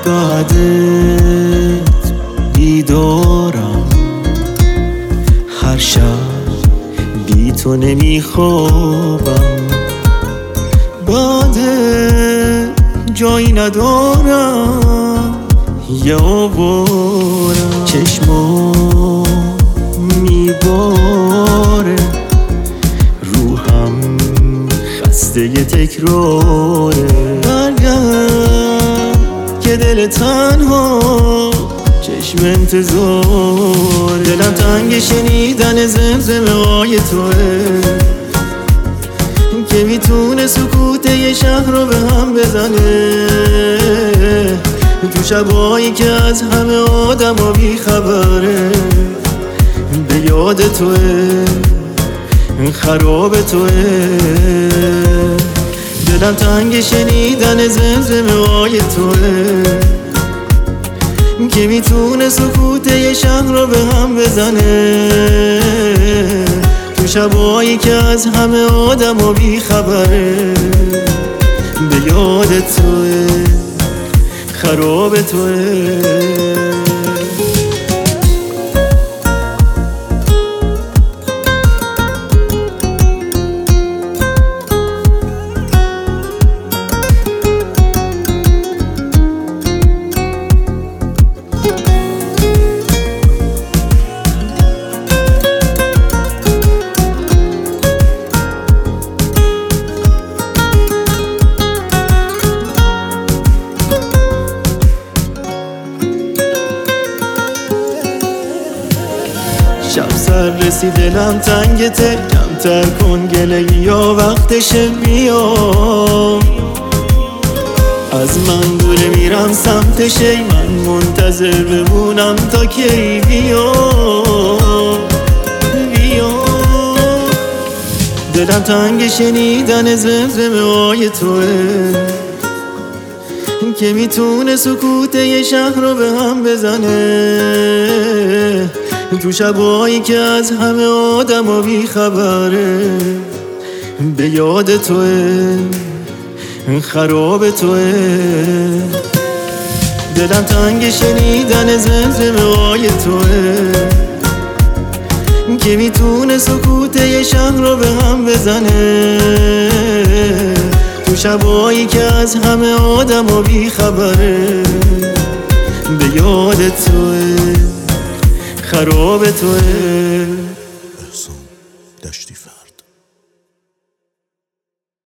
بعدت بیدارم، هر شب بی تو نمیخوابم، بعدت جایی ندارم یه آوارم، چشمام میباره روحم خسته ی تکراره، برگرد که دل تنها چشم انتظار، دلم تنگ شنیدن زمزمه های توه که میتونه سکوت یه شهر رو به هم بزنه، تو شبایی که از همه آدم ها بی خبره، به یاد توه خراب توه، دلم تنگ شنیدن زمزمه های توه که میتونه سکوت یه شهر رو به هم بزنه، تو شبایی که از همه آدم ها بی خبره، به یاد توه خراب توه. شب سر رسی دلم تنگته، کمتر کن گله یا وقتشه بیا، از من دوره میرم سمتشه، من منتظر بمونم تا کی بیا بیا، دلم تنگ شنیدن زمزمه های توه که میتونه سکوت یه شهر رو به هم بزنه، تو شبایی که از همه آدم ها بی خبره، به یاد توه خراب توه، دلم تنگ شنیدن زمزمه های توه که میتونه سکوت یه شهر رو به هم بزنه، تو شبایی که از همه آدم ها بی خبره، به یاد توه خراب توه.